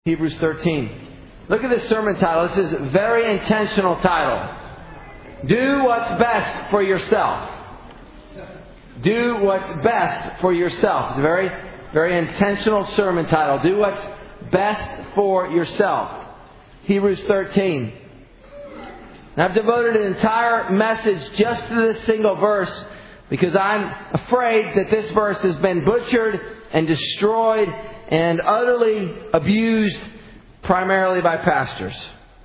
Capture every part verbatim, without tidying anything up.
Hebrews thirteen. Look at this sermon title. This is a very intentional title. Do what's best for yourself. Do what's best for yourself. It's a very, very intentional sermon title. Do what's best for yourself. Hebrews thirteen. Now, I've devoted an entire message just to this single verse because I'm afraid that this verse has been butchered and destroyed and utterly abused primarily by pastors.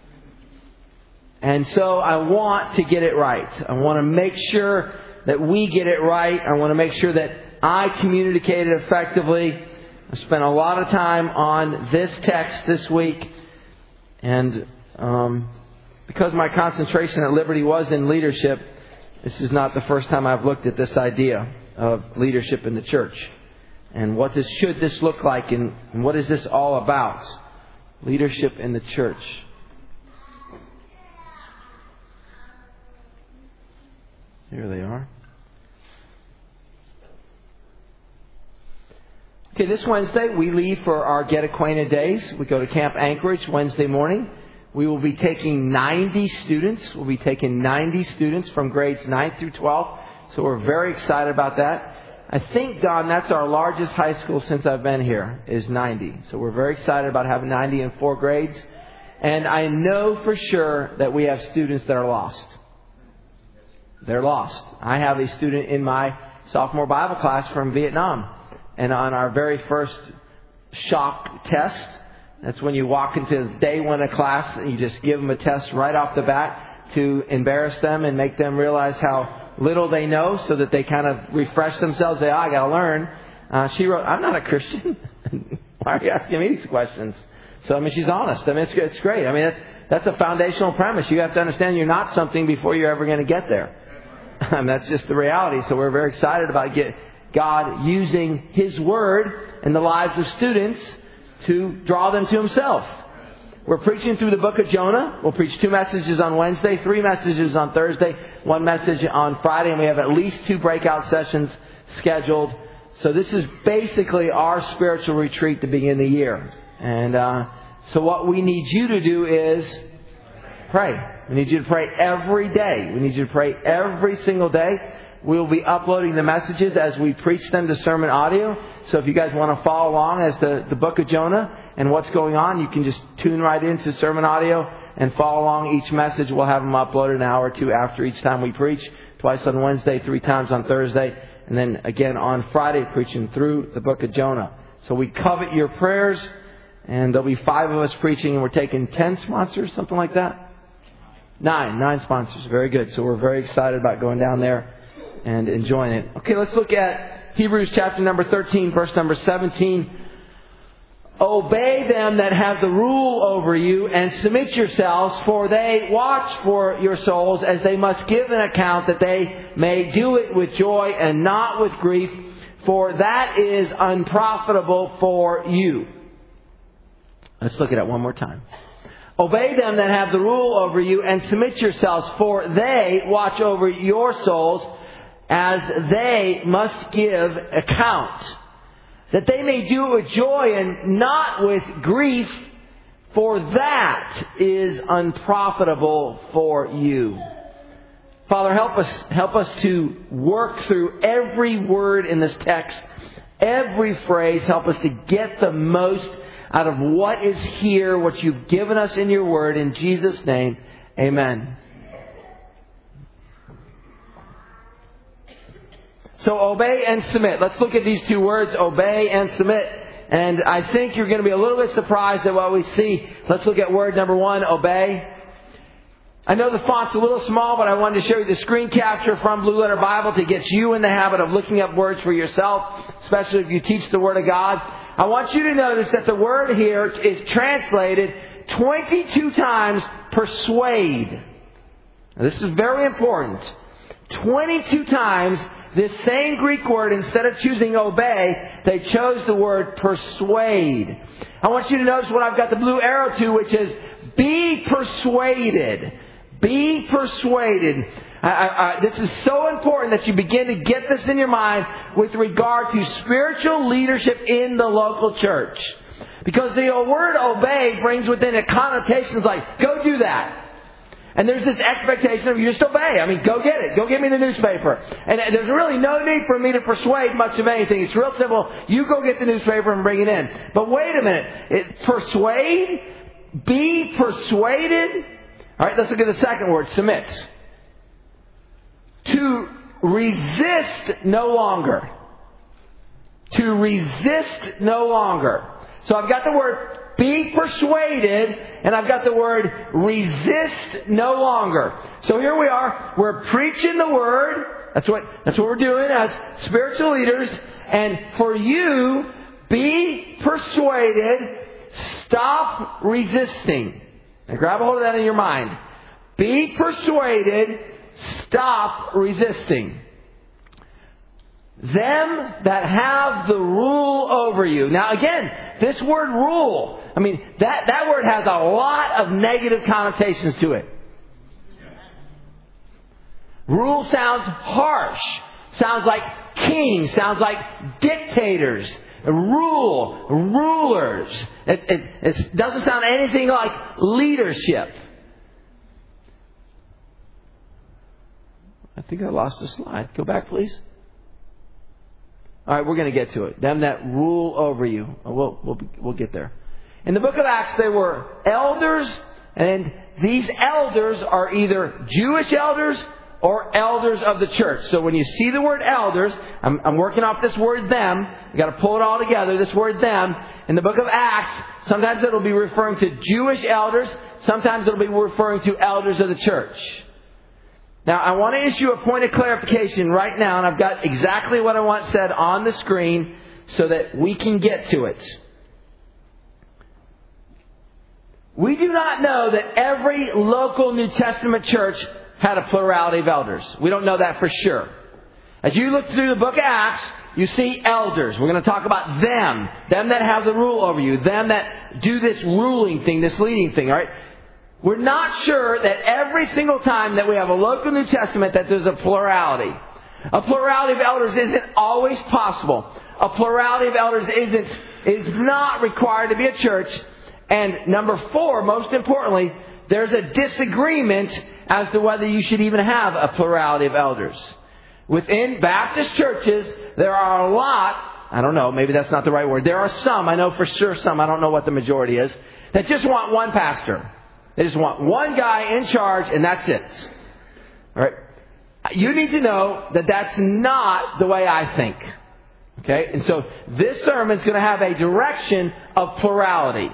And so I want to get it right. I want to make sure that we get it right. I want to make sure that I communicate it effectively. I spent a lot of time on this text this week. And um, because my concentration at Liberty was in leadership, this is not the first time I've looked at this idea of leadership in the church. And what this, should this look like, and, and what is this all about? Leadership in the church. Here they are. Okay, this Wednesday we leave for our Get Acquainted Days. We go to Camp Anchorage Wednesday morning. We will be taking ninety students. We'll be taking ninety students from grades nine through twelve. So we're very excited about that. I think, Don, that's our largest high school since I've been here, is ninety. So we're very excited about having ninety in four grades. And I know for sure that we have students that are lost. They're lost. I have a student in my sophomore Bible class from Vietnam. And on our very first shock test, that's when you walk into day one of class and you just give them a test right off the bat to embarrass them and make them realize how little they know, so that they kind of refresh themselves. They, oh, I got to learn. Uh, she wrote, I'm not a Christian. Why are you asking me these questions? So, I mean, she's honest. I mean, it's, it's great. I mean, that's, that's a foundational premise. You have to understand you're not something before you're ever going to get there. And that's just the reality. So we're very excited about get, God using His Word in the lives of students to draw them to Himself. We're preaching through the book of Jonah. We'll preach two messages on Wednesday, three messages on Thursday, one message on Friday, and we have at least two breakout sessions scheduled. So this is basically our spiritual retreat to begin the year. And uh, so what we need you to do is pray. We need you to pray every day. We need you to pray every single day. We'll be uploading the messages as we preach them to sermon audio. So if you guys want to follow along as the, the book of Jonah and what's going on, you can just tune right into sermon audio and follow along each message. We'll have them uploaded an hour or two after each time we preach. Twice on Wednesday, three times on Thursday, and then again on Friday preaching through the book of Jonah. So we covet your prayers, and there'll be five of us preaching, and we're taking ten sponsors, something like that? Nine. Nine sponsors. Very good. So we're very excited about going down there and enjoying it. Okay, let's look at Hebrews chapter number thirteen, verse number seventeen. Obey them that have the rule over you, and submit yourselves, for they watch for your souls, as they must give an account, that they may do it with joy and not with grief, for that is unprofitable for you. Let's look at it one more time. Obey them that have the rule over you, and submit yourselves, for they watch over your souls, as they must give account, that they may do it with joy and not with grief, for that is unprofitable for you. Father, help us, help us to work through every word in this text, every phrase. Help us to get the most out of what is here, what you've given us in your word. In Jesus' name, amen. So obey and submit. Let's look at these two words, obey and submit. And I think you're going to be a little bit surprised at what we see. Let's look at word number one, obey. I know the font's a little small, but I wanted to show you the screen capture from Blue Letter Bible to get you in the habit of looking up words for yourself, especially if you teach the Word of God. I want you to notice that the word here is translated twenty-two times, persuade. Now, this is very important. twenty-two times. This same Greek word, instead of choosing obey, they chose the word persuade. I want you to notice what I've got the blue arrow to, which is be persuaded. Be persuaded. I, I, I, this is so important that you begin to get this in your mind with regard to spiritual leadership in the local church. Because the word obey brings within it connotations like, go do that. And there's this expectation of you just obey. I mean, go get it. Go get me the newspaper. And there's really no need for me to persuade much of anything. It's real simple. You go get the newspaper and bring it in. But wait a minute. It, persuade? Be persuaded? All right, let's look at the second word, submit. To resist no longer. To resist no longer. So I've got the word be persuaded, and I've got the word resist no longer. So here we are. We're preaching the word. That's what, that's what we're doing as spiritual leaders. And for you, be persuaded. Stop resisting. Now grab a hold of that in your mind. Be persuaded. Stop resisting. Them that have the rule over you. Now again, this word rule, I mean, that, that word has a lot of negative connotations to it. Rule sounds harsh. Sounds like kings. Sounds like dictators. Rule. Rulers. It, it, it doesn't sound anything like leadership. I think I lost a slide. Go back, please. All right, we're going to get to it. Them that rule over you. We'll, we'll, we'll get there. In the book of Acts, there were elders, and these elders are either Jewish elders or elders of the church. So when you see the word elders, I'm, I'm working off this word them. You've got to pull it all together. This word them. In the book of Acts, sometimes it'll be referring to Jewish elders. Sometimes it'll be referring to elders of the church. Now, I want to issue a point of clarification right now, and I've got exactly what I want said on the screen so that we can get to it. We do not know that every local New Testament church had a plurality of elders. We don't know that for sure. As you look through the book of Acts, you see elders. We're going to talk about them. Them that have the rule over you. Them that do this ruling thing, this leading thing, all right? We're not sure that every single time that we have a local New Testament that there's a plurality. A plurality of elders isn't always possible. A plurality of elders isn't, is not required to be a church. And number four, most importantly, there's a disagreement as to whether you should even have a plurality of elders. Within Baptist churches, there are a lot, I don't know, maybe that's not the right word. There are some, I know for sure some, I don't know what the majority is, that just want one pastor. They just want one guy in charge, and that's it. All right? You need to know that that's not the way I think. Okay? And so this sermon is going to have a direction of plurality.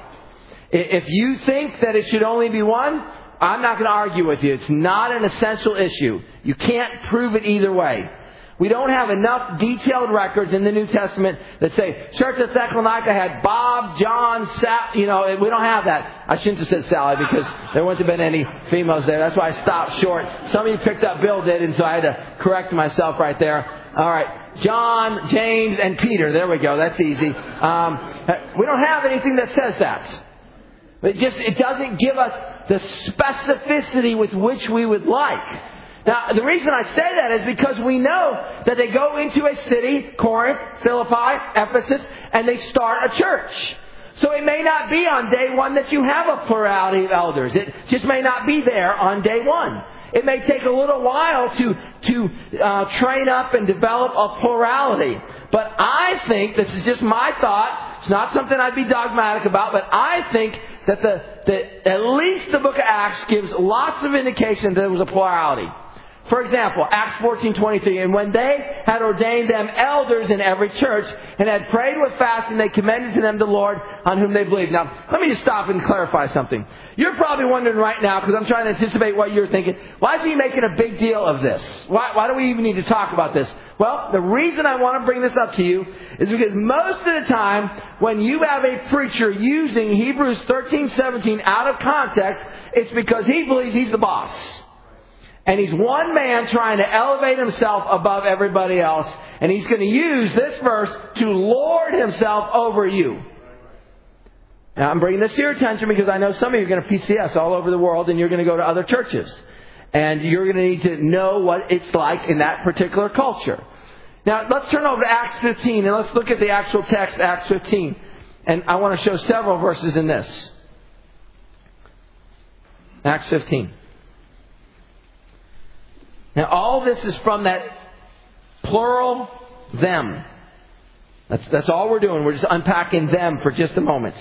If you think that it should only be one, I'm not going to argue with you. It's not an essential issue. You can't prove it either way. We don't have enough detailed records in the New Testament that say, Church of Thessalonica had Bob, John, Sal. You know, we don't have that. I shouldn't have said Sally because there wouldn't have been any females there. That's why I stopped short. Some of you picked up Bill did, and so I had to correct myself right there. All right. John, James, and Peter. There we go. That's easy. Um, we don't have anything that says that. It just, it doesn't give us the specificity with which we would like. Now, the reason I say that is because we know that they go into a city, Corinth, Philippi, Ephesus, and they start a church. So it may not be on day one that you have a plurality of elders. It just may not be there on day one. It may take a little while to to uh, train up and develop a plurality. But I think, this is just my thought, it's not something I'd be dogmatic about, but I think that the, the at least the book of Acts gives lots of indication that there was a plurality. For example, Acts fourteen twenty-three, and when they had ordained them elders in every church and had prayed with fasting, they commended to them the Lord on whom they believed. Now, let me just stop and clarify something. You're probably wondering right now, because I'm trying to anticipate what you're thinking, why is he making a big deal of this? Why, why do we even need to talk about this? Well, the reason I want to bring this up to you is because most of the time when you have a preacher using Hebrews thirteen seventeen out of context, it's because he believes he's the boss. And he's one man trying to elevate himself above everybody else. And he's going to use this verse to lord himself over you. Now, I'm bringing this to your attention because I know some of you are going to P C S all over the world and you're going to go to other churches. And you're going to need to know what it's like in that particular culture. Now, let's turn over to Acts fifteen and let's look at the actual text, Acts fifteen. And I want to show several verses in this. Acts fifteen. Now all this is from that plural them. That's, that's all we're doing. We're just unpacking them for just a moment.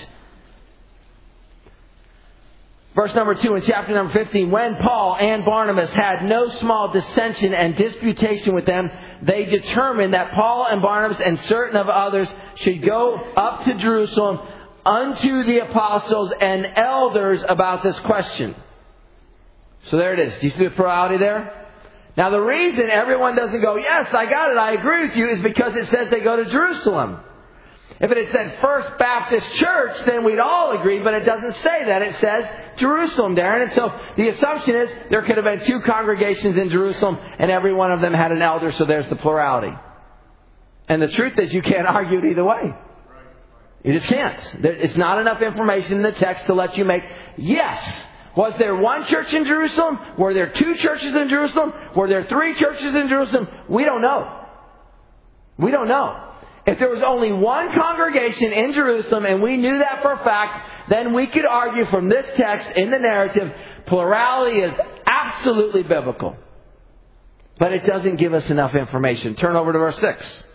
Verse number two in chapter number fifteen. When Paul and Barnabas had no small dissension and disputation with them, they determined that Paul and Barnabas and certain of others should go up to Jerusalem unto the apostles and elders about this question. So there it is. Do you see the plurality there? Now the reason everyone doesn't go, yes, I got it, I agree with you, is because it says they go to Jerusalem. If it had said First Baptist Church, then we'd all agree, but it doesn't say that. It says Jerusalem, Darren. And so the assumption is there could have been two congregations in Jerusalem, and every one of them had an elder, so there's the plurality. And the truth is you can't argue it either way. You just can't. It's not enough information in the text to let you make, yes, was there one church in Jerusalem? Were there two churches in Jerusalem? Were there three churches in Jerusalem? We don't know. We don't know. If there was only one congregation in Jerusalem and we knew that for a fact, then we could argue from this text in the narrative, plurality is absolutely biblical. But it doesn't give us enough information. Turn over to verse six.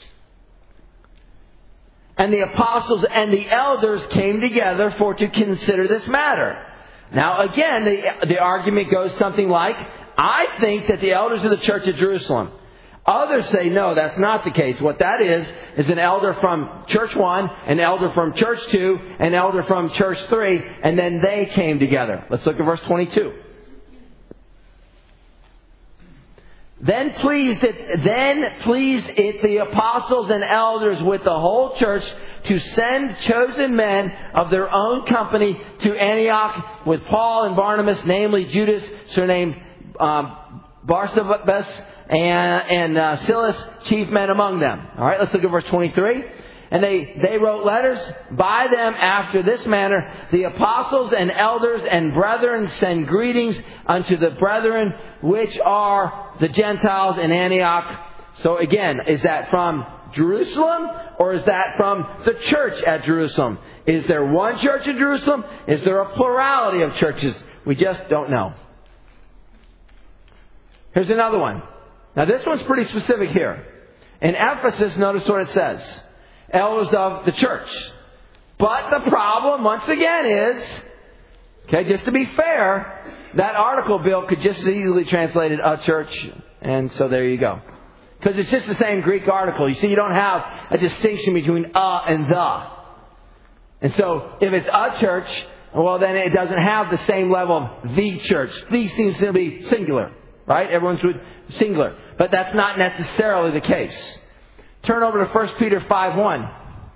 And the apostles and the elders came together for to consider this matter. Now again, the, the argument goes something like, I think that the elders of the church at Jerusalem. Others say, no, that's not the case. What that is, is an elder from church one, an elder from church two, an elder from church three, and then they came together. Let's look at verse twenty-two. Then pleased it, then pleased it the apostles and elders with the whole church to send chosen men of their own company to Antioch with Paul and Barnabas, namely Judas, surnamed um, Barsabas, and, and uh, Silas, chief men among them. All right, let's look at verse twenty-three. And they, they wrote letters by them after this manner. The apostles and elders and brethren send greetings unto the brethren which are the Gentiles in Antioch. So again, is that from Jerusalem or is that from the church at Jerusalem? Is there one church in Jerusalem? Is there a plurality of churches? We just don't know. Here's another one. Now this one's pretty specific here. In Ephesus, notice what it says. Elders of the church. But the problem, once again, is, okay, just to be fair, that article, Bill, could just as easily translate it a church, and so there you go. Because it's just the same Greek article. You see, you don't have a distinction between a and the. And so, if it's a church, well, then it doesn't have the same level of the church. The seems to be singular, right? Everyone's singular. But that's not necessarily the case. Turn over to First Peter five one.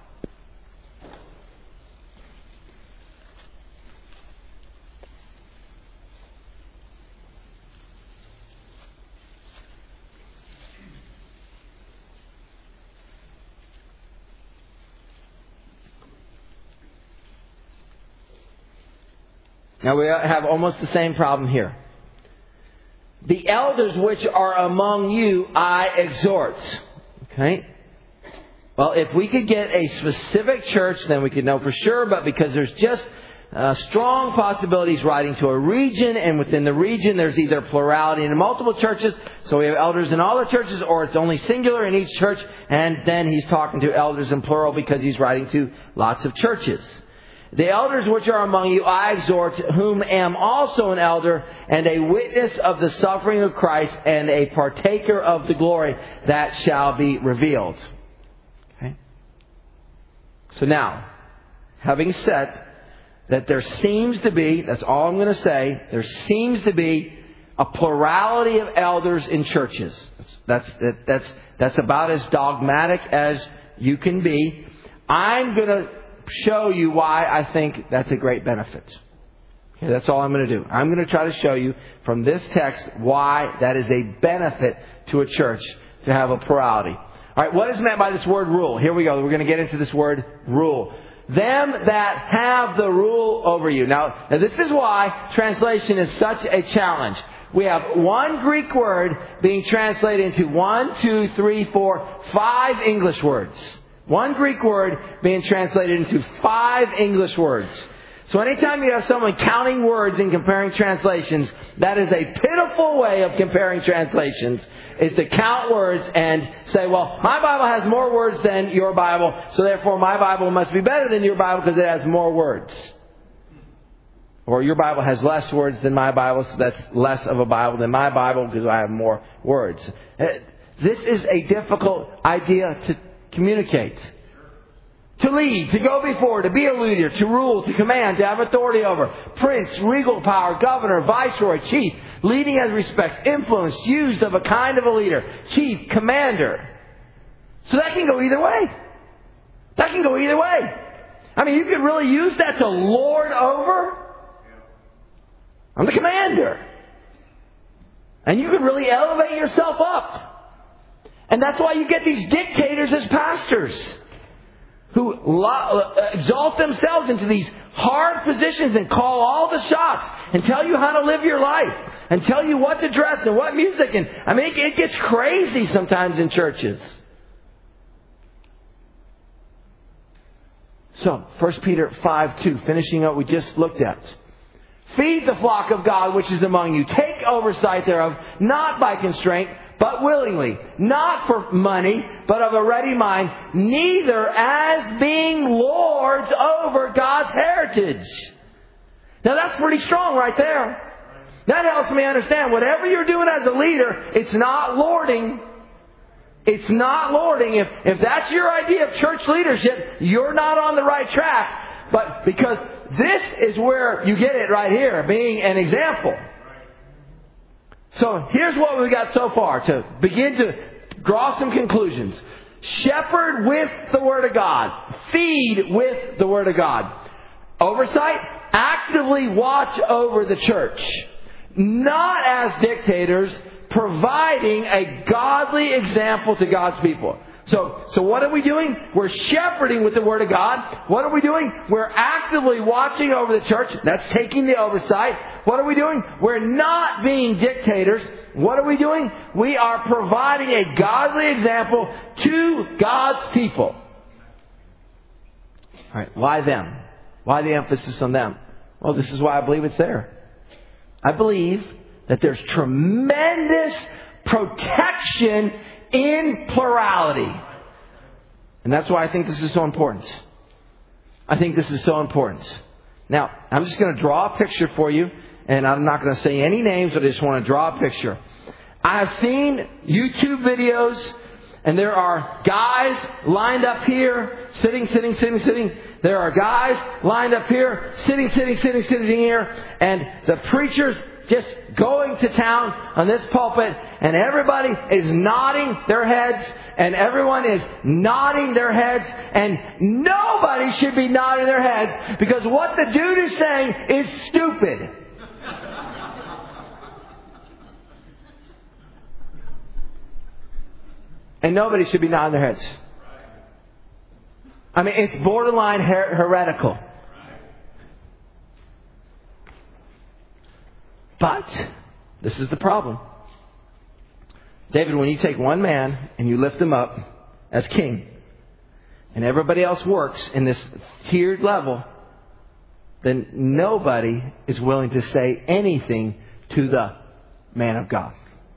Now we have almost the same problem here. The elders which are among you, I exhort. Okay? Well, if we could get a specific church, then we could know for sure. But because there's just uh, strong possibilities writing to a region, and within the region there's either plurality in multiple churches, so we have elders in all the churches, or it's only singular in each church, and then he's talking to elders in plural because he's writing to lots of churches. The elders which are among you, I exhort, whom am also an elder, and a witness of the suffering of Christ, and a partaker of the glory that shall be revealed. Okay? So now, having said that there seems to be, that's all I'm going to say, there seems to be a plurality of elders in churches. That's, that's, that's, that's about as dogmatic as you can be. I'm going to show you why I think that's a great benefit. Okay, that's all I'm going to do. I'm going to try to show you from this text why that is a benefit to a church to have a plurality. All right, what is meant by this word rule? Here we go. We're going to get into this word rule. Them that have the rule over you. Now, now this is why translation is such a challenge. We have one Greek word being translated into one, two, three, four, five English words. One Greek word being translated into five English words. So anytime you have someone counting words and comparing translations, that is a pitiful way of comparing translations, is to count words and say, well, my Bible has more words than your Bible, so therefore my Bible must be better than your Bible because it has more words. Or your Bible has less words than my Bible, so that's less of a Bible than my Bible because I have more words. This is a difficult idea to communicate. To lead, to go before, to be a leader, to rule, to command, to have authority over. Prince, regal power, governor, viceroy, chief. Leading as respects, influence, used of a kind of a leader. Chief, commander. So that can go either way. That can go either way. I mean, you could really use that to lord over. I'm the commander. And you could really elevate yourself up. And that's why you get these dictators as pastors, who exalt themselves into these hard positions and call all the shots and tell you how to live your life and tell you what to dress and what music. And I mean, it gets crazy sometimes in churches. So, First Peter five two, finishing up what we just looked at. Feed the flock of God which is among you. Take oversight thereof, not by constraint, but willingly, not for money, but of a ready mind, neither as being lords over God's heritage. Now that's pretty strong right there. That helps me understand whatever you're doing as a leader, it's not lording. It's not lording. If, if that's your idea of church leadership, you're not on the right track. But because this is where you get it right here, being an example. So here's what we've got so far to begin to draw some conclusions. Shepherd with the Word of God. Feed with the Word of God. Oversight. Actively watch over the church. Not as dictators, providing a godly example to God's people. So, so what are we doing? We're shepherding with the Word of God. What are we doing? We're actively watching over the church. That's taking the oversight. What are we doing? We're not being dictators. What are we doing? We are providing a godly example to God's people. All right, why them? Why the emphasis on them? Well, this is why I believe it's there. I believe that there's tremendous protection in plurality. And that's why I think this is so important. I think this is so important. Now, I'm just going to draw a picture for you. And I'm not going to say any names, but I just want to draw a picture. I have seen YouTube videos, and there are guys lined up here, sitting, sitting, sitting, sitting. There are guys lined up here, sitting, sitting, sitting, sitting here. And the preacher's just going to town on this pulpit, and everybody is nodding their heads, and everyone is nodding their heads, and nobody should be nodding their heads, because what the dude is saying is stupid. And nobody should be nodding their heads. I mean, it's borderline her- heretical. But this is the problem. David, when you take one man and you lift him up as king, and everybody else works in this tiered level, then nobody is willing to say anything to the man of God.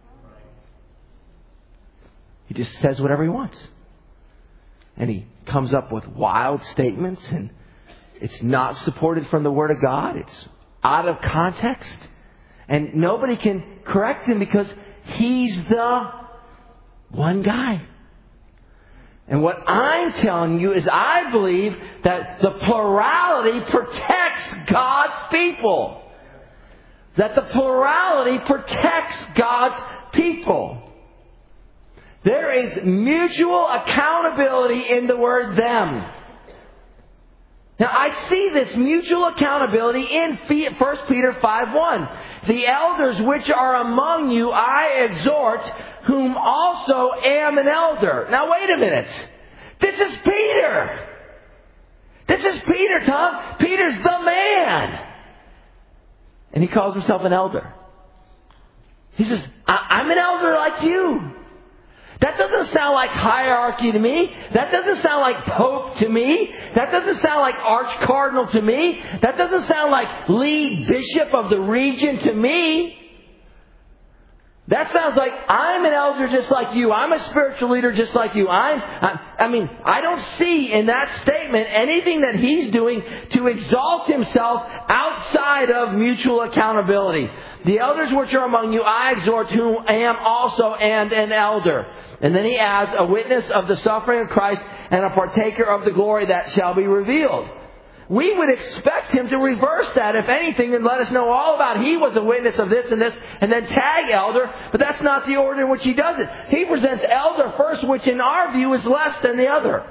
He just says whatever he wants. And he comes up with wild statements, and it's not supported from the Word of God. It's out of context. And nobody can correct him because he's the one guy. And what I'm telling you is I believe that the plurality protects God's people. That the plurality protects God's people. There is mutual accountability in the word them. Now I see this mutual accountability in First Peter five one. The elders which are among you I exhort, whom also am an elder. Now wait a minute. This is Peter. This is Peter, Tom. Peter's the man. And he calls himself an elder. He says, I- I'm an elder like you. That doesn't sound like hierarchy to me. That doesn't sound like Pope to me. That doesn't sound like Arch-Cardinal to me. That doesn't sound like lead bishop of the region to me. That sounds like I'm an elder just like you. I'm a spiritual leader just like you. I'm, I, I mean, I don't see in that statement anything that he's doing to exalt himself outside of mutual accountability. The elders which are among you, I exhort, whom am also and an elder. And then he adds, a witness of the suffering of Christ and a partaker of the glory that shall be revealed. We would expect him to reverse that, if anything, and let us know all about he was a witness of this and this, and then tag elder, but that's not the order in which he does it. He presents elder first, which in our view is less than the other.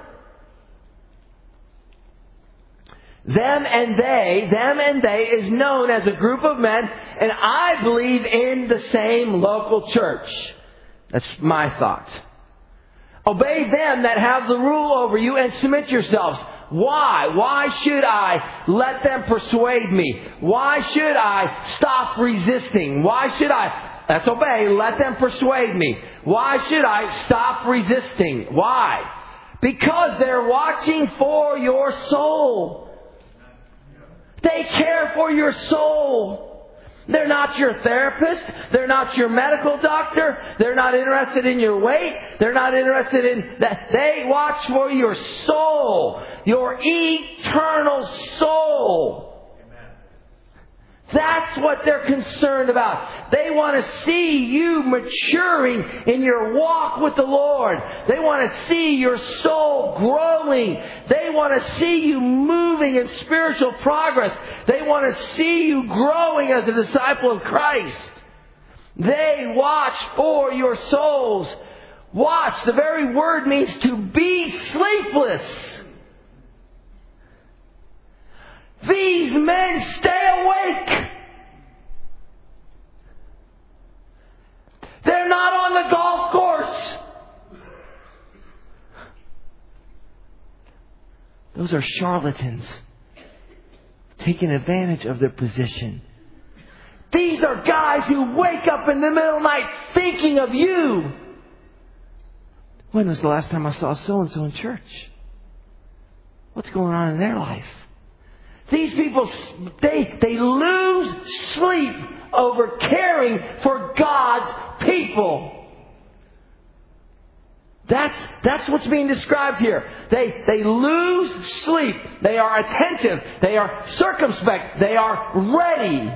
Them and they, them and they is known as a group of men, and I believe in the same local church. That's my thought. Obey them that have the rule over you and submit yourselves. Why? Why should I let them persuade me? Why should I stop resisting? Why should I? That's obey. Let them persuade me. Why should I stop resisting? Why? Because they're watching for your soul. They care for your soul. They're not your therapist. They're not your medical doctor. They're not interested in your weight. They're not interested in that. They watch for your soul. Your eternal soul. That's what they're concerned about. They want to see you maturing in your walk with the Lord. They want to see your soul growing. They want to see you moving in spiritual progress. They want to see you growing as a disciple of Christ. They watch for your souls. Watch, the very word means to be sleepless. These men stay awake. They're not on the golf course. Those are charlatans taking advantage of their position. These are guys who wake up in the middle of the night thinking of you. When was the last time I saw so-and-so in church? What's going on in their life? These people, they, they lose sleep over caring for God's people. That's, that's what's being described here. They, they lose sleep. They are attentive. They are circumspect. They are ready.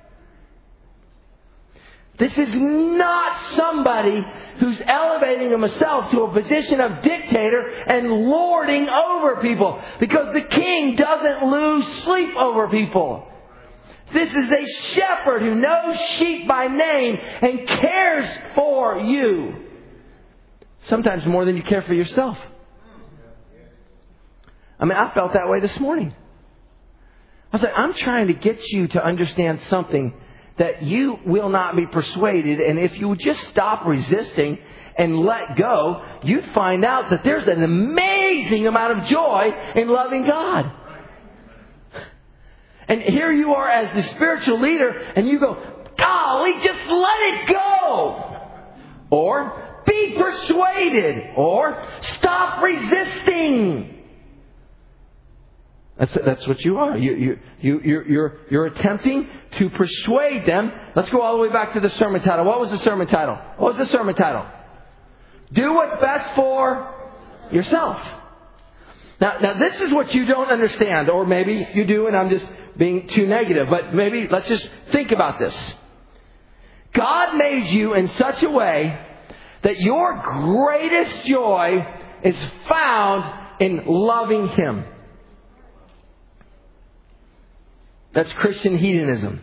This is not somebody who's elevating himself to a position of dictator and lording over people. Because the king doesn't lose sleep over people. This is a shepherd who knows sheep by name and cares for you. Sometimes more than you care for yourself. I mean, I felt that way this morning. I was like, I'm trying to get you to understand something that you will not be persuaded. And if you would just stop resisting and let go, you'd find out that there's an amazing amount of joy in loving God. And here you are as the spiritual leader, and you go, golly, just let it go. Or be persuaded. Or stop resisting. That's that's what you are. You you you you're, you're you're attempting to persuade them. Let's go all the way back to the sermon title. What was the sermon title? What was the sermon title? Do what's best for yourself. Now now this is what you don't understand, or maybe you do, and I'm just being too negative. But maybe let's just think about this. God made you in such a way that your greatest joy is found in loving Him. That's Christian hedonism.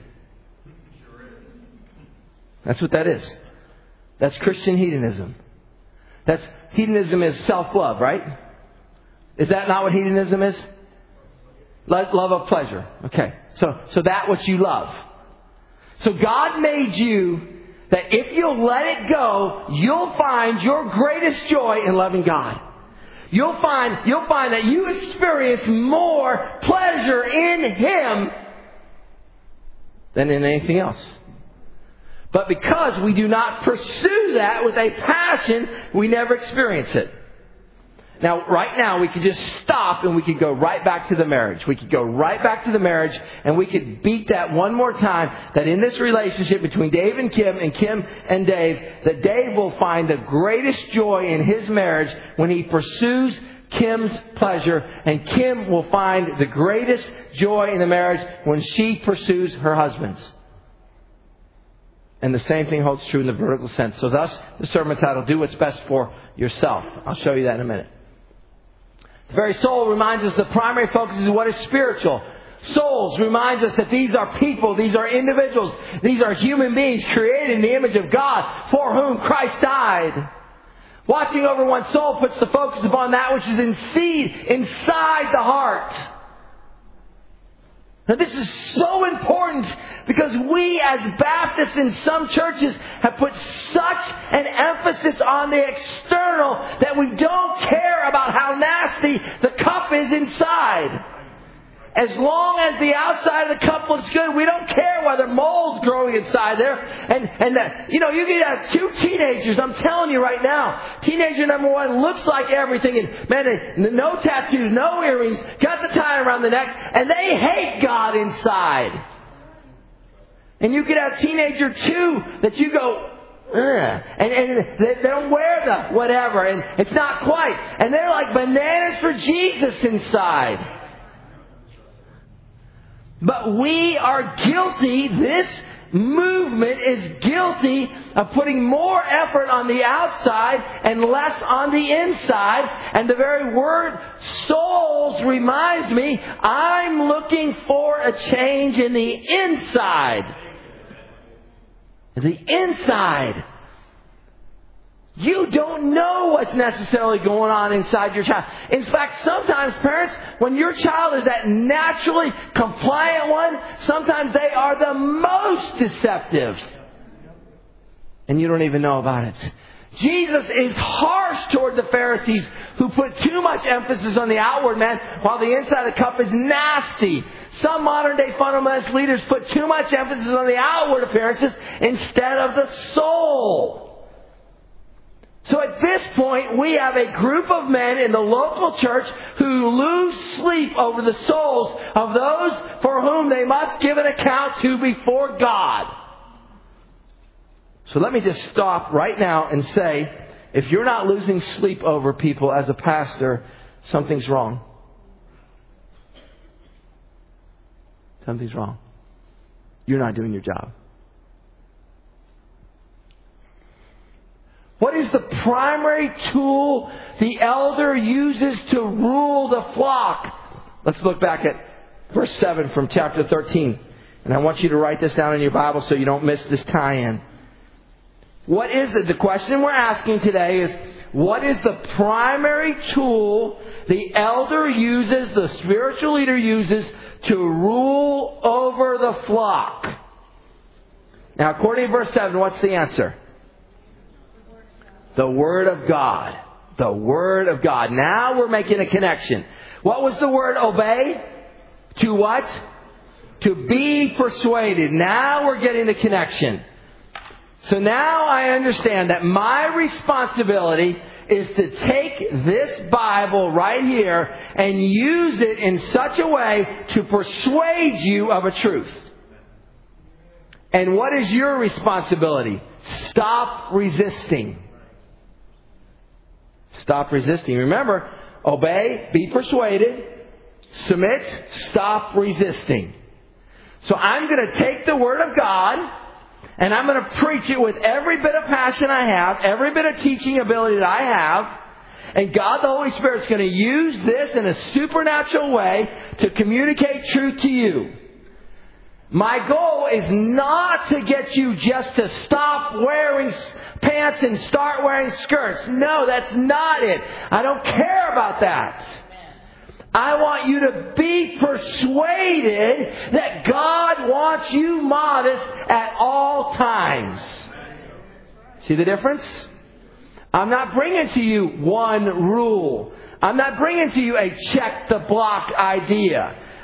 That's what that is. That's Christian hedonism. That's hedonism is self-love, right? Is that not what hedonism is? Love of pleasure. Okay. So, so that what you love. So God made you that if you'll let it go, you'll find your greatest joy in loving God. You'll find, you'll find that you experience more pleasure in Him than in anything else. But because we do not pursue that with a passion, we never experience it. Now, right now, we could just stop and we could go right back to the marriage. We could go right back to the marriage and we could beat that one more time, that in this relationship between Dave and Kim and Kim and Dave, that Dave will find the greatest joy in his marriage when he pursues Kim's pleasure, and Kim will find the greatest joy in the marriage when she pursues her husband's. And the same thing holds true in the vertical sense. So thus, the sermon title, Do What's Best for Yourself. I'll show you that in a minute. The very soul reminds us the primary focus is what is spiritual. Souls reminds us that these are people, these are individuals, these are human beings created in the image of God for whom Christ died. Watching over one's soul puts the focus upon that which is in seed inside the heart. Now this is so important because we as Baptists in some churches have put such an emphasis on the external that we don't care about how nasty the cup is inside. As long as the outside of the cup looks good, we don't care whether mold's growing inside there. And, and that, you know, you can have two teenagers, I'm telling you right now. Teenager number one looks like everything. And man, they, no tattoos, no earrings, got the tie around the neck, and they hate God inside. And you could have teenager two that you go, Ugh. and, and they, they don't wear the whatever, and it's not quite. And they're like bananas for Jesus inside. But we are guilty, this movement is guilty of putting more effort on the outside and less on the inside. And the very word souls reminds me, I'm looking for a change in the inside. The inside. You don't know what's necessarily going on inside your child. In fact, sometimes parents, when your child is that naturally compliant one, sometimes they are the most deceptive. And you don't even know about it. Jesus is harsh toward the Pharisees who put too much emphasis on the outward man while the inside of the cup is nasty. Some modern day fundamentalist leaders put too much emphasis on the outward appearances instead of the soul. So at this point, we have a group of men in the local church who lose sleep over the souls of those for whom they must give an account to before God. So let me just stop right now and say, if you're not losing sleep over people as a pastor, something's wrong. Something's wrong. You're not doing your job. What is the primary tool the elder uses to rule the flock? Let's look back at verse seven from chapter thirteen. And I want you to write this down in your Bible so you don't miss this tie-in. What is it? The question we're asking today is, what is the primary tool the elder uses, the spiritual leader uses, to rule over the flock? Now, according to verse seven, what's the answer? The Word of God. The Word of God. Now we're making a connection. What was the word obey? To what? To be persuaded. Now we're getting the connection. So now I understand that my responsibility is to take this Bible right here and use it in such a way to persuade you of a truth. And what is your responsibility? Stop resisting. Stop resisting. Remember, obey, be persuaded, submit, stop resisting. So I'm going to take the Word of God and I'm going to preach it with every bit of passion I have, every bit of teaching ability that I have. And God, the Holy Spirit, is going to use this in a supernatural way to communicate truth to you. My goal is not to get you just to stop wearing pants and start wearing skirts. No, that's not it. I don't care about that. I want you to be persuaded that God wants you modest at all times. See the difference? I'm not bringing to you one rule. I'm not bringing to you a check the block idea.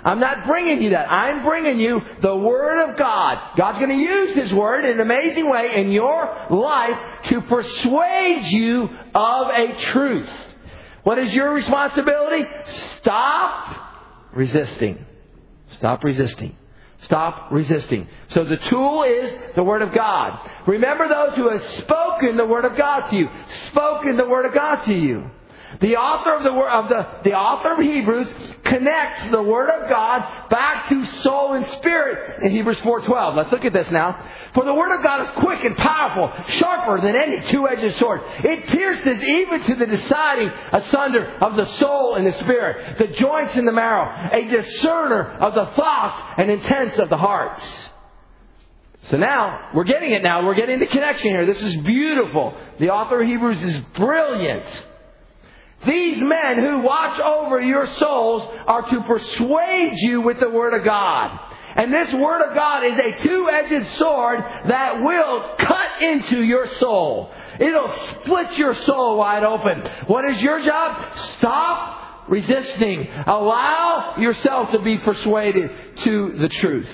I'm not bringing you that. I'm bringing you the Word of God. God's going to use His Word in an amazing way in your life to persuade you of a truth. What is your responsibility? Stop resisting. Stop resisting. Stop resisting. So the tool is the Word of God. Remember those who have spoken the Word of God to you. Spoken the Word of God to you. The author of the of the the author of Hebrews connects the Word of God back to soul and spirit in Hebrews four twelve. Let's look at this now. For the Word of God is quick and powerful, sharper than any two-edged sword. It pierces even to the deciding asunder of the soul and the spirit, the joints and the marrow, a discerner of the thoughts and intents of the hearts. So now, we're getting it now. We're getting the connection here. This is beautiful. The author of Hebrews is brilliant. These men who watch over your souls are to persuade you with the Word of God. And this Word of God is a two-edged sword that will cut into your soul. It'll split your soul wide open. What is your job? Stop resisting. Allow yourself to be persuaded to the truth.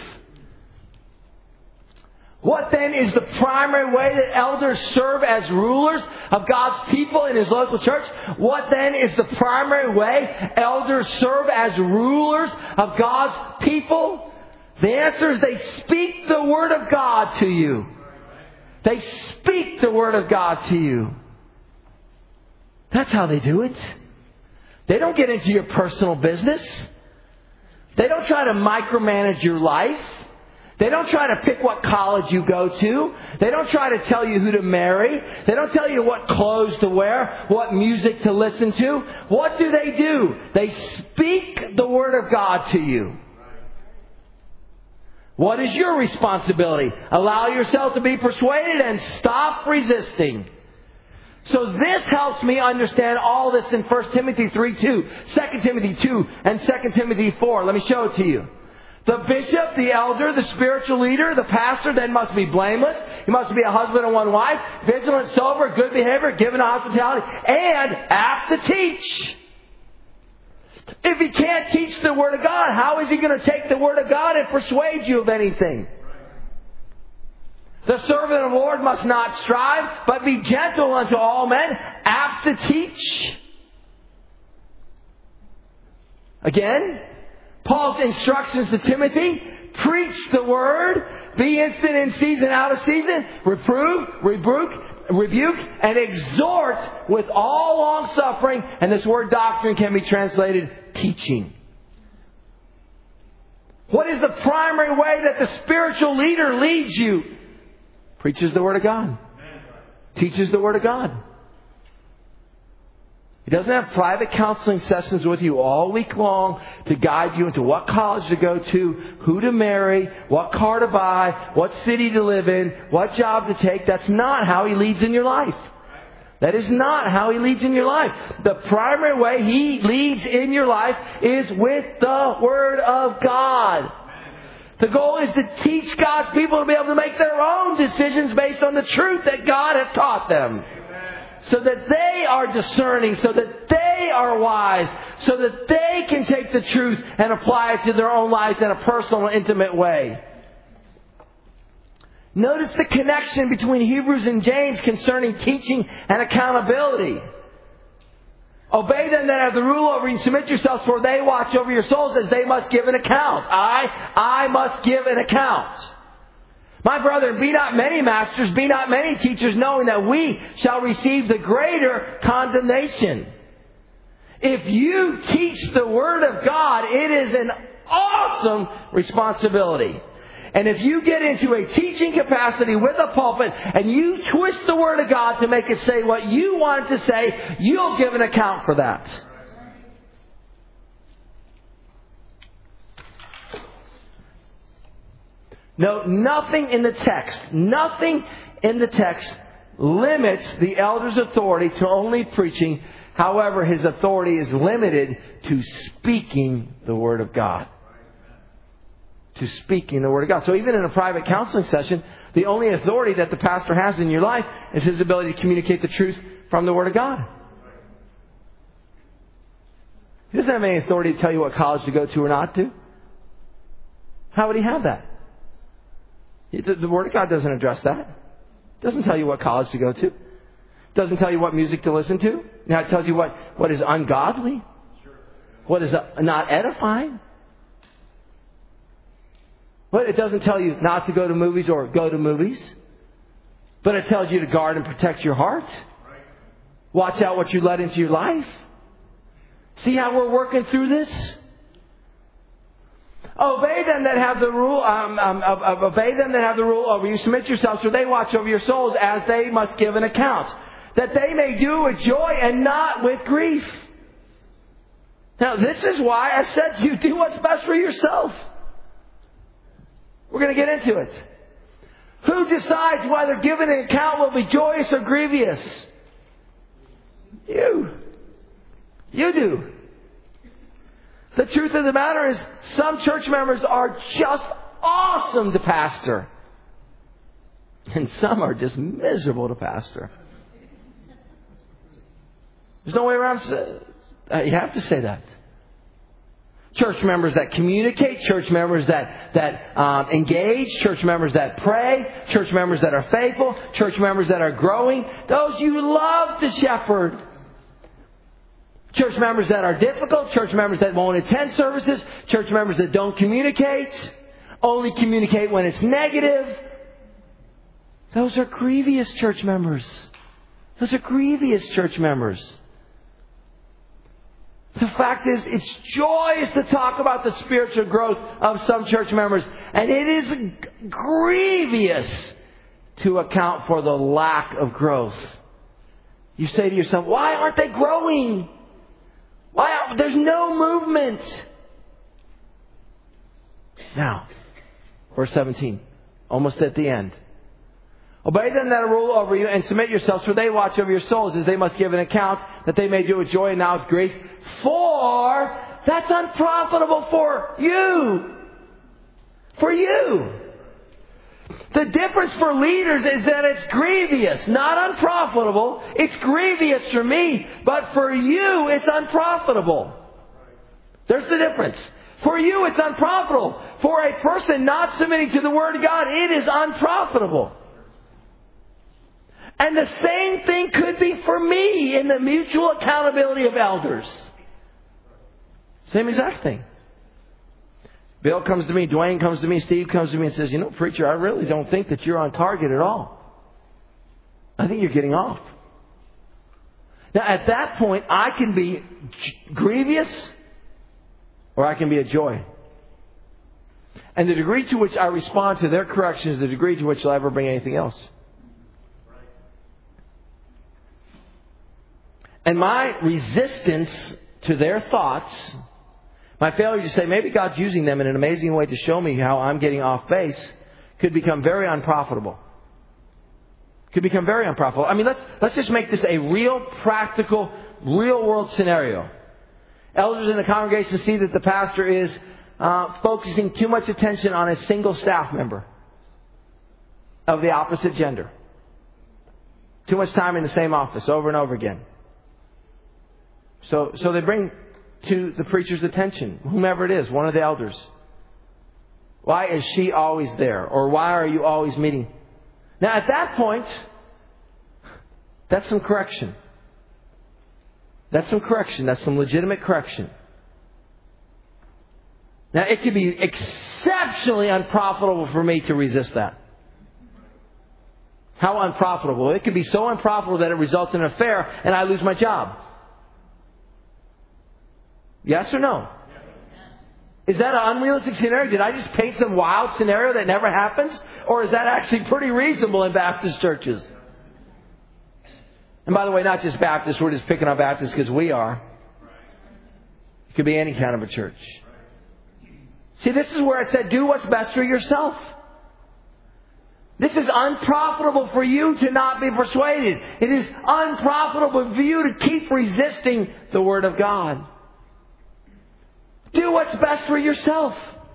What then is the primary way that elders serve as rulers of God's people in His local church? What then is the primary way elders serve as rulers of God's people? The answer is they speak the Word of God to you. They speak the Word of God to you. That's how they do it. They don't get into your personal business. They don't try to micromanage your life. They don't try to pick what college you go to. They don't try to tell you who to marry. They don't tell you what clothes to wear, what music to listen to. What do they do? They speak the Word of God to you. What is your responsibility? Allow yourself to be persuaded and stop resisting. So this helps me understand all this in First Timothy three two, Second Timothy two, and Second Timothy four. Let me show it to you. The bishop, the elder, the spiritual leader, the pastor then must be blameless. He must be a husband and one wife, vigilant, sober, good behavior, given to hospitality, and apt to teach. If he can't teach the Word of God, how is he going to take the Word of God and persuade you of anything? The servant of the Lord must not strive, but be gentle unto all men, apt to teach. Again, Paul's instructions to Timothy: preach the Word, be instant in season, out of season, reprove, rebuke, rebuke, and exhort with all long suffering. And this word doctrine can be translated teaching. What is the primary way that the spiritual leader leads you? Preaches the Word of God. Teaches the Word of God. He doesn't have private counseling sessions with you all week long to guide you into what college to go to, who to marry, what car to buy, what city to live in, what job to take. That's not how He leads in your life. That is not how He leads in your life. The primary way He leads in your life is with the Word of God. The goal is to teach God's people to be able to make their own decisions based on the truth that God has taught them. So that they are discerning, so that they are wise, so that they can take the truth and apply it to their own lives in a personal and intimate way. Notice the connection between Hebrews and James concerning teaching and accountability. Obey them that have the rule over you, submit yourselves, for they watch over your souls, as they must give an account. I, I must give an account. My brethren, be not many masters, be not many teachers, knowing that we shall receive the greater condemnation. If you teach the Word of God, it is an awesome responsibility. And if you get into a teaching capacity with a pulpit and you twist the Word of God to make it say what you want it to say, you'll give an account for that. No, nothing in the text, nothing in the text limits the elder's authority to only preaching. However, his authority is limited to speaking the Word of God. To speaking the Word of God. So even in a private counseling session, the only authority that the pastor has in your life is his ability to communicate the truth from the Word of God. He doesn't have any authority to tell you what college to go to or not to. How would he have that? The, the Word of God doesn't address that. It doesn't tell you what college to go to. It doesn't tell you what music to listen to. Now it tells you what, what is ungodly. What is not edifying. But it doesn't tell you not to go to movies or go to movies. But it tells you to guard and protect your heart. Watch out what you let into your life. See how we're working through this? Obey them that have the rule. Um, um, obey them that have the rule over you. Submit yourselves, for they watch over your souls, as they must give an account, that they may do with joy and not with grief. Now, this is why I said to you, do what's best for yourself. We're going to get into it. Who decides whether giving an account will be joyous or grievous? You. You do. The truth of the matter is, some church members are just awesome to pastor. And some are just miserable to pastor. There's no way around it. You have to say that. Church members that communicate, church members that, that um, engage, church members that pray, church members that are faithful, church members that are growing. Those you love to shepherd. Church members that are difficult, church members that won't attend services, church members that don't communicate, only communicate when it's negative. Those are grievous church members. Those are grievous church members. The fact is, it's joyous to talk about the spiritual growth of some church members, and it is grievous to account for the lack of growth. You say to yourself, why aren't they growing? Why? There's no movement. Now, verse seventeen, almost at the end. Obey them that rule over you and submit yourselves, for they watch over your souls, as they must give an account, that they may do with joy and not with grief. For that's unprofitable for you. For you. The difference for leaders is that it's grievous, not unprofitable. It's grievous for me, but for you it's unprofitable. There's the difference. For you it's unprofitable. For a person not submitting to the Word of God, it is unprofitable. And the same thing could be for me in the mutual accountability of elders. Same exact thing. Bill comes to me, Dwayne comes to me, Steve comes to me and says, you know, preacher, I really don't think that you're on target at all. I think you're getting off. Now, at that point, I can be grievous or I can be a joy. And the degree to which I respond to their correction is the degree to which I'll ever bring anything else. And my resistance to their thoughts, my failure to say maybe God's using them in an amazing way to show me how I'm getting off base, could become very unprofitable. Could become very unprofitable. I mean, let's let's just make this a real, practical, real world scenario. Elders in the congregation see that the pastor is uh, focusing too much attention on a single staff member of the opposite gender. Too much time in the same office over and over again. So, so they bring to the preacher's attention, whomever it is, one of the elders. Why is she always there? Or why are you always meeting? Now, at that point, that's some correction. That's some correction. That's some legitimate correction. Now, it could be exceptionally unprofitable for me to resist that. How unprofitable? It could be so unprofitable that it results in an affair and I lose my job. Yes or no? Is that an unrealistic scenario? Did I just paint some wild scenario that never happens? Or is that actually pretty reasonable in Baptist churches? And by the way, not just Baptists. We're just picking on Baptists because we are. It could be any kind of a church. See, this is where I said, do what's best for yourself. This is unprofitable for you to not be persuaded. It is unprofitable for you to keep resisting the Word of God. Do what's best for yourself.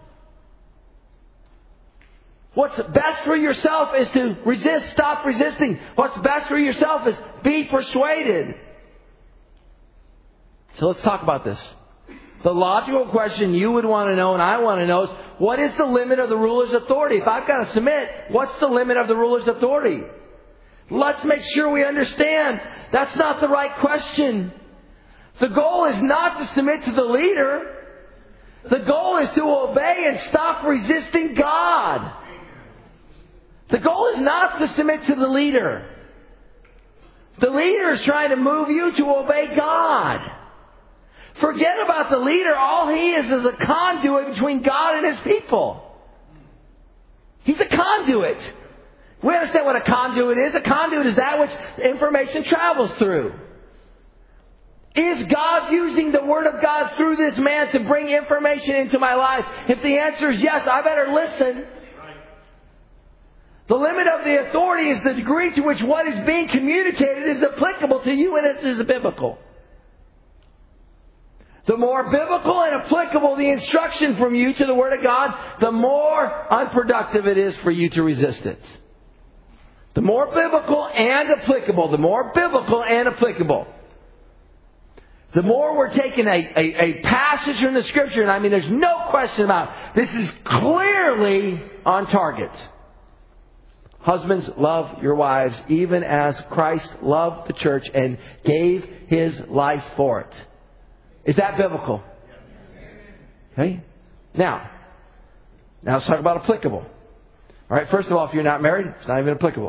What's best for yourself is to resist. Stop resisting. What's best for yourself is be persuaded. So let's talk about this. The logical question you would want to know and I want to know is, what is the limit of the ruler's authority? If I've got to submit, what's the limit of the ruler's authority? Let's make sure we understand that's not the right question. The goal is not to submit to the leader. The goal is to obey and stop resisting God. The goal is not to submit to the leader. The leader is trying to move you to obey God. Forget about the leader. All he is is a conduit between God and His people. He's a conduit. We understand what a conduit is. A conduit is that which information travels through. Is God using the Word of God through this man to bring information into my life? If the answer is yes, I better listen. The limit of the authority is the degree to which what is being communicated is applicable to you and it is biblical. The more biblical and applicable the instruction from you to the Word of God, the more unproductive it is for you to resist it. The more biblical and applicable, the more biblical and applicable. The more we're taking a, a, a passage from the Scripture, and I mean there's no question about it, this is clearly on target. Husbands, love your wives even as Christ loved the church and gave His life for it. Is that biblical? Okay. Now, now let's talk about applicable. All right. First of all, if you're not married, it's not even applicable.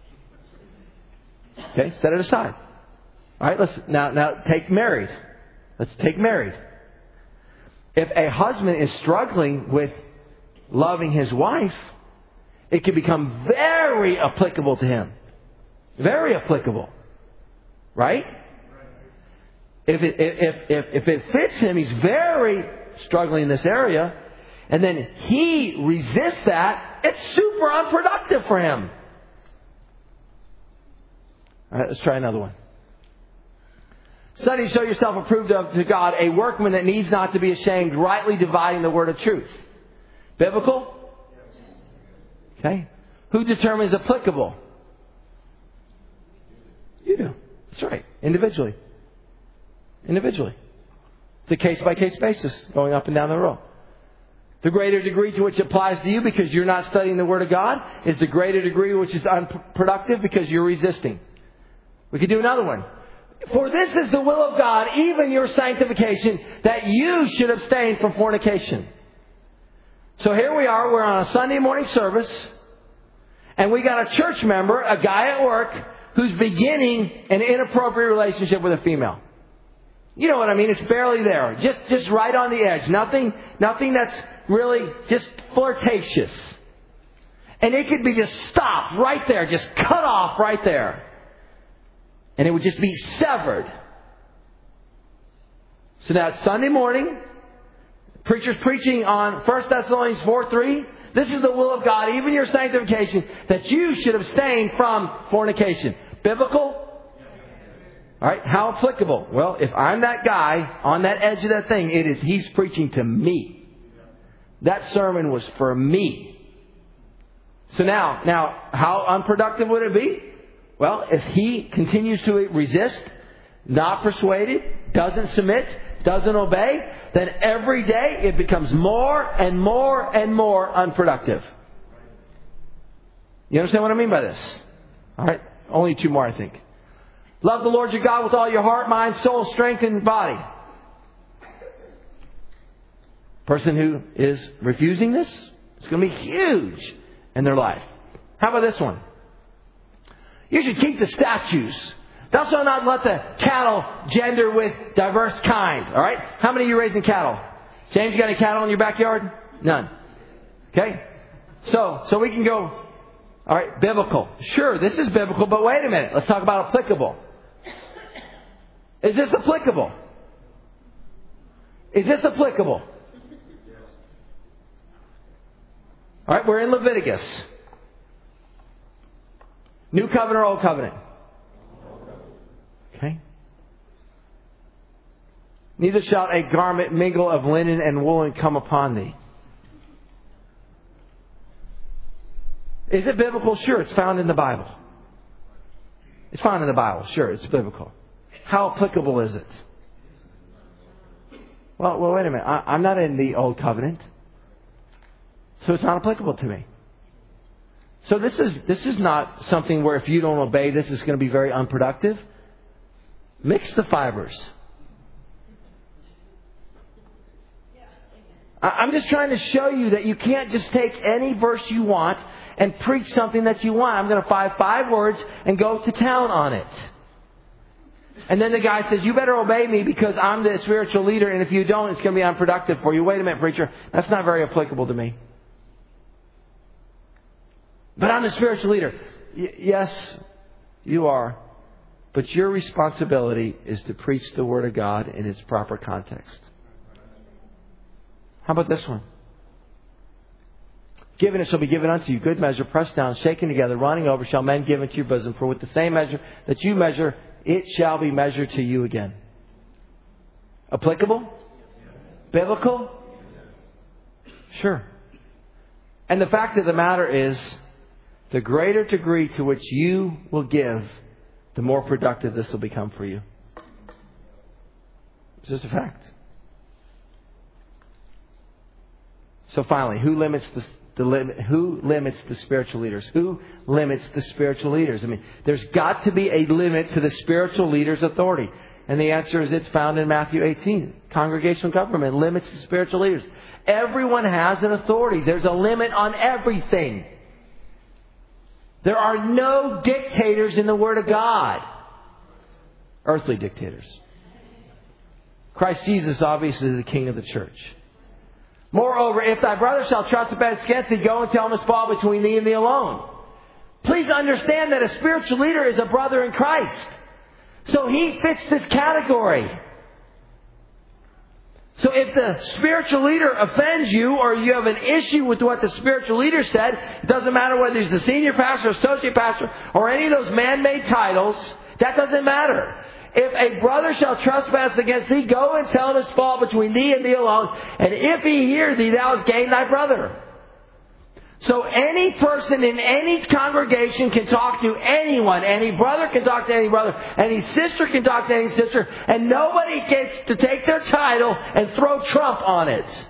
Okay. Set it aside. All right. Let's now now take married. Let's take married. If a husband is struggling with loving his wife, it can become very applicable to him. Very applicable. Right? If it, if, if, if it fits him, he's very struggling in this area, and then he resists that, it's super unproductive for him. All right, let's try another one. Study, show yourself approved of to God, a workman that needs not to be ashamed, rightly dividing the word of truth. Biblical? Okay. Who determines applicable? You do. That's right. Individually. Individually. It's a case-by-case basis going up and down the row. The greater degree to which it applies to you because you're not studying the Word of God is the greater degree which is unproductive because you're resisting. We could do another one. For this is the will of God, even your sanctification, that you should abstain from fornication. So here we are, we're on a Sunday morning service, and we got a church member, a guy at work, who's beginning an inappropriate relationship with a female. You know what I mean? It's barely there. Just just right on the edge. Nothing nothing that's really just flirtatious. And it could be just stopped right there. Just cut off right there. And it would just be severed. So now it's Sunday morning. Preacher's preaching on First Thessalonians four three. This is the will of God, even your sanctification, that you should abstain from fornication. Biblical? All right, how applicable? Well, if I'm that guy on that edge of that thing, it is he's preaching to me. That sermon was for me. So now, now, how unproductive would it be? Well, if he continues to resist, not persuaded, doesn't submit, doesn't obey, then every day it becomes more and more and more unproductive. You understand what I mean by this? All right, only two more, I think. Love the Lord your God with all your heart, mind, soul, strength, and body. Person who is refusing this, it's going to be huge in their life. How about this one? You should keep the statutes. Thou shalt not let the cattle gender with diverse kind. All right? How many of you raising cattle? James, you got any cattle in your backyard? None. Okay? So, so we can go, all right, biblical. Sure, this is biblical, but wait a minute. Let's talk about applicable. Is this applicable? Is this applicable? All right, we're in Leviticus. New covenant or old covenant? Okay. Neither shall a garment mingle of linen and woolen come upon thee. Is it biblical? Sure, it's found in the Bible. It's found in the Bible. Sure, it's biblical. How applicable is it? Well, well, wait a minute. I, I'm not in the old covenant. So it's not applicable to me. So this is this is not something where if you don't obey, this is going to be very unproductive. Mix the fibers. I'm just trying to show you that you can't just take any verse you want and preach something that you want. I'm going to find five words and go to town on it. And then the guy says, you better obey me because I'm the spiritual leader, and if you don't, it's going to be unproductive for you. Wait a minute, preacher. That's not very applicable to me. But I'm the spiritual leader. Y- yes, you are. But your responsibility is to preach the Word of God in its proper context. How about this one? Given it shall be given unto you. Good measure, pressed down, shaken together, running over, shall men give into your bosom. For with the same measure that you measure, it shall be measured to you again. Applicable? Biblical? Sure. And the fact of the matter is, the greater degree to which you will give, the more productive this will become for you. It's just a fact. So finally, who limits the, the limit? Who limits the spiritual leaders? Who limits the spiritual leaders? I mean, there's got to be a limit to the spiritual leaders' authority, and the answer is it's found in Matthew eighteen. Congregational government limits the spiritual leaders. Everyone has an authority. There's a limit on everything. There are no dictators in the Word of God. Earthly dictators. Christ Jesus obviously is the King of the church. Moreover, if thy brother shall trespass against thee, go and tell him his fault between thee and thee alone. Please understand that a spiritual leader is a brother in Christ. So he fits this category. So if the spiritual leader offends you or you have an issue with what the spiritual leader said, it doesn't matter whether he's the senior pastor, associate pastor, or any of those man-made titles, that doesn't matter. If a brother shall trespass against thee, go and tell him his fault between thee and thee alone. And if he hear thee, thou hast gained thy brother. So any person in any congregation can talk to anyone. Any brother can talk to any brother. Any sister can talk to any sister. And nobody gets to take their title and throw Trump on it.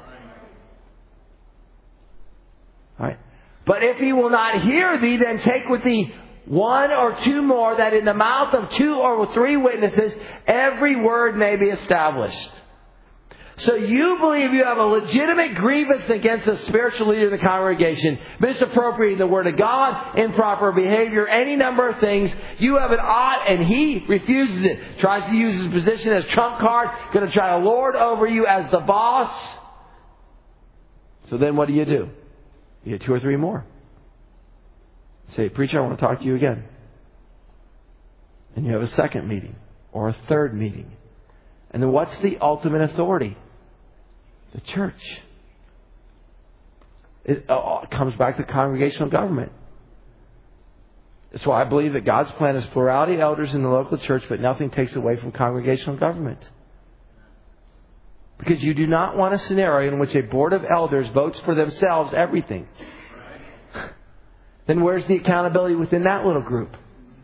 All right. But if he will not hear thee, then take with thee one or two more, that in the mouth of two or three witnesses every word may be established. So you believe you have a legitimate grievance against a spiritual leader in the congregation, misappropriating the Word of God, improper behavior, any number of things. You have an ought and he refuses it. Tries to use his position as trump card, going to try to lord over you as the boss. So then what do you do? You get two or three more. Say, preacher, I want to talk to you again. And you have a second meeting or a third meeting. And then what's the ultimate authority? The church. It uh, comes back to congregational government. That's why I believe that God's plan is plurality of elders in the local church, but nothing takes away from congregational government. Because you do not want a scenario in which a board of elders votes for themselves everything. Then where's the accountability within that little group?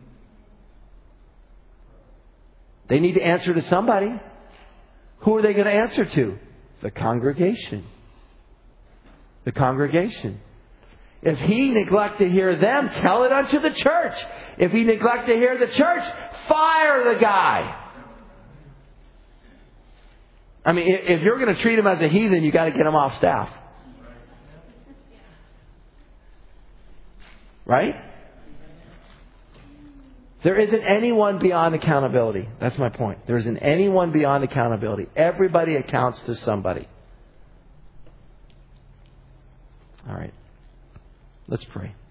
They need to answer to somebody. Who are they going to answer to? The congregation. The congregation. If he neglect to hear them, tell it unto the church. If he neglect to hear the church, fire the guy. I mean, if you're going to treat him as a heathen, you got to get him off staff. Right? There isn't anyone beyond accountability. That's my point. There isn't anyone beyond accountability. Everybody accounts to somebody. All right. Let's pray.